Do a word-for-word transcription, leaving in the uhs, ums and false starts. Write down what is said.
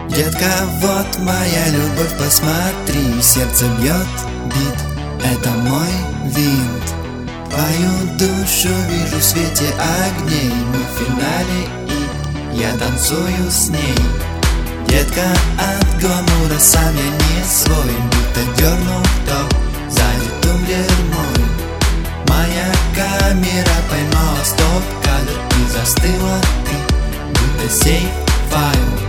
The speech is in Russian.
Детка, вот моя любовь, посмотри, сердце бьет бит, это мой винт. Твою душу вижу в свете огней, мы в финале и я танцую с ней. Детка, от гламура сам я не свой, будто дернул кто сзади тумблер мой. Моя камера поймала стоп-кадр и застыла ты, будто сейф файл.